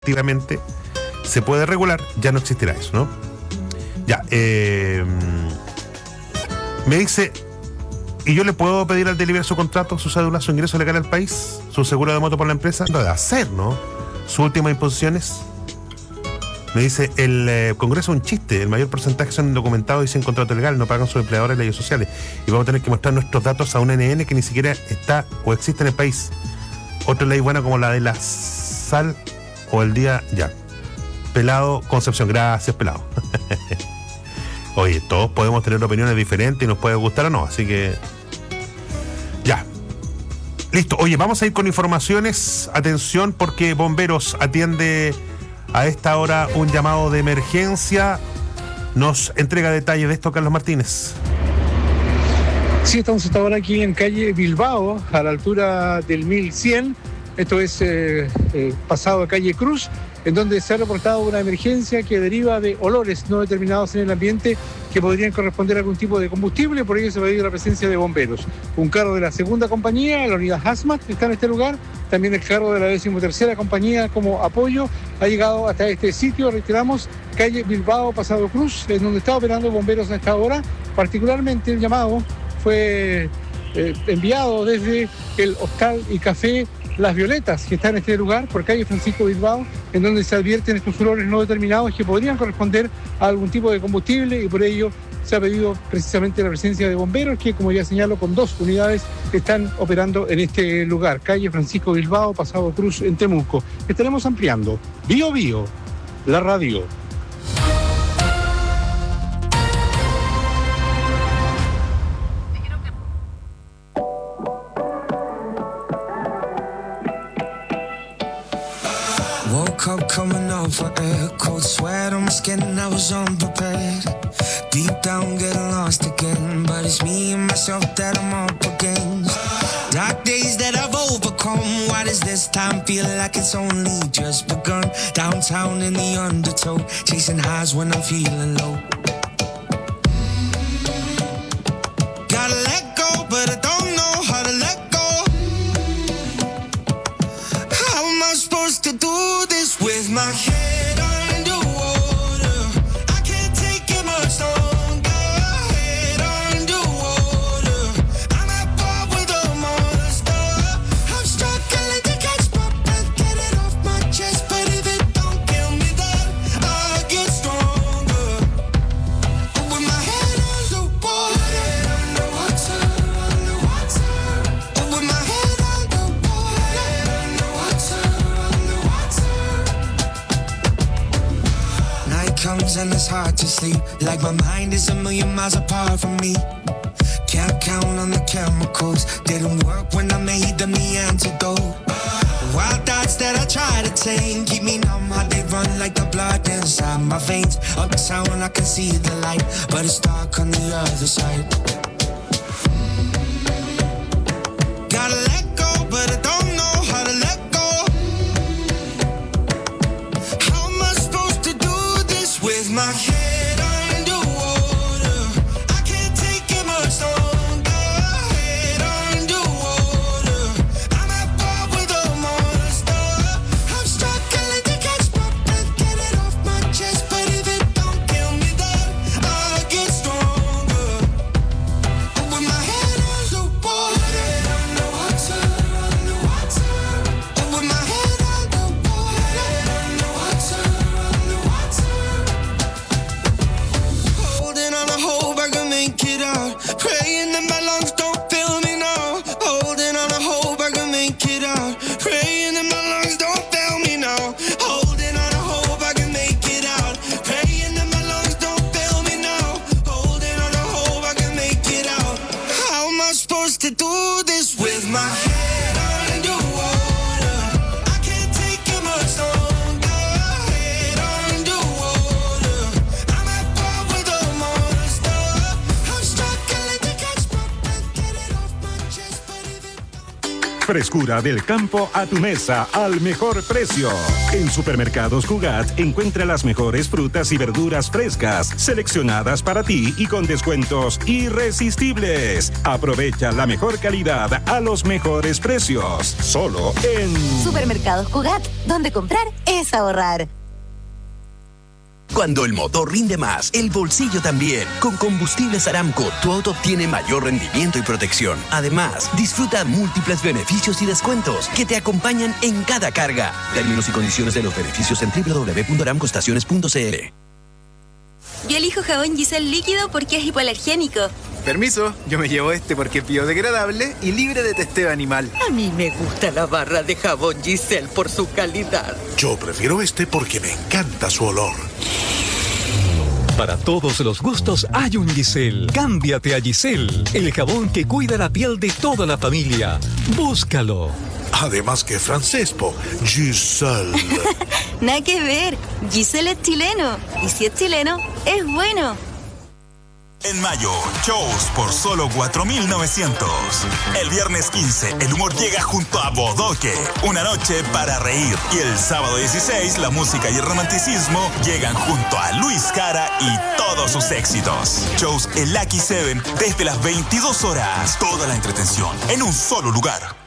efectivamente se puede regular, ya no existirá eso, ¿no? Ya, me dice, ¿y yo le puedo pedir al delivery su contrato, su cédula, su ingreso legal al país, su seguro de moto por la empresa? Lo debe hacer, ¿no? Sus últimas imposiciones. Me dice, el Congreso es un chiste, el mayor porcentaje son indocumentados y sin contrato legal, no pagan sus empleadores leyes sociales. Y vamos a tener que mostrar nuestros datos a un NN que ni siquiera está o existe en el país. Otra ley buena como la de la sal o el día ya. Pelado, Concepción, gracias, Pelado. Oye, todos podemos tener opiniones diferentes y nos puede gustar o no, así que ya. Listo, oye, vamos a ir con informaciones. Atención, porque Bomberos atiende a esta hora un llamado de emergencia. Nos entrega detalles de esto Carlos Martínez. Sí, estamos hasta ahora aquí en calle Bilbao, a la altura del 1100. Esto es pasado a calle Cruz, en donde se ha reportado una emergencia que deriva de olores no determinados en el ambiente que podrían corresponder a algún tipo de combustible. Por ello se va a pedir la presencia de bomberos. Un carro de la segunda compañía, la unidad Hazmat, está en este lugar. También el carro de la 13ª compañía como apoyo ha llegado hasta este sitio. Reiteramos, calle Bilbao, pasado Cruz, en donde está operando bomberos a esta hora. Particularmente el llamado fue enviado desde el hostal y café Las Violetas, que está en este lugar, por calle Francisco Bilbao, en donde se advierten estos olores no determinados que podrían corresponder a algún tipo de combustible, y por ello se ha pedido precisamente la presencia de bomberos, que, como ya señalo, con 2 unidades están operando en este lugar, calle Francisco Bilbao, pasado Cruz, en Temuco. Estaremos ampliando. Bio Bio, la radio. Woke up coming off of air, cold sweat on my skin, I was unprepared. Deep down getting lost again, but it's me and myself that I'm up against. Dark days that I've overcome, why does this time feel like it's only just begun? Downtown in the undertow, chasing highs when I'm feeling low. Gotta let go, but I don't know how to let go. How am I supposed to do this with my head underwater? I can't take it much longer. Head underwater, I'm at war with a monster. I'm struggling to catch my breath, get it off my chest, but if it don't kill me then I get stronger. With my head underwater, underwater. With my head underwater. Night comes and it's hard to sleep, like my mind is a million miles apart from me. Can't count on the chemicals, didn't work when I made them the antidote. Wild thoughts that I try to tame keep me numb, how they run like the blood inside my veins. Uptown I can see the light, but it's dark on the other side. Gotta let go, but I don't know how to let go. How am I supposed to do this with my head underwater? I can't take it much longer. Head underwater, I'm at war with a monster. I'm struggling to catch my breath, get it off my chest, but if it don't kill me then I get stronger. With my head underwater, underwater. With my head underwater, underwater. Frescura del campo a tu mesa al mejor precio. En Supermercados Cugat encuentra las mejores frutas y verduras frescas, seleccionadas para ti y con descuentos irresistibles. Aprovecha la mejor calidad a los mejores precios. Solo en Supermercados Cugat, donde comprar es ahorrar. Cuando el motor rinde más, el bolsillo también. Con Combustibles Aramco, tu auto obtiene mayor rendimiento y protección. Además, disfruta múltiples beneficios y descuentos que te acompañan en cada carga. Términos y condiciones de los beneficios en www.aramcoestaciones.cl. Yo elijo jabón Giselle líquido porque es hipoalergénico. Permiso, yo me llevo este porque es biodegradable y libre de testeo animal. A mí me gusta la barra de jabón Giselle por su calidad. Yo prefiero este porque me encanta su olor. Para todos los gustos hay un Giselle. Cámbiate a Giselle, el jabón que cuida la piel de toda la familia. Búscalo. Además que francés, Giselle. Nada que ver, Giselle es chileno. Y si es chileno, es bueno. En mayo, shows por solo 4.900. El viernes 15, el humor llega junto a Bodoque. Una noche para reír. Y el sábado 16, la música y el romanticismo llegan junto a Luis Jara y todos sus éxitos. Shows en Lucky 7 desde las 22 horas. Toda la entretención en un solo lugar.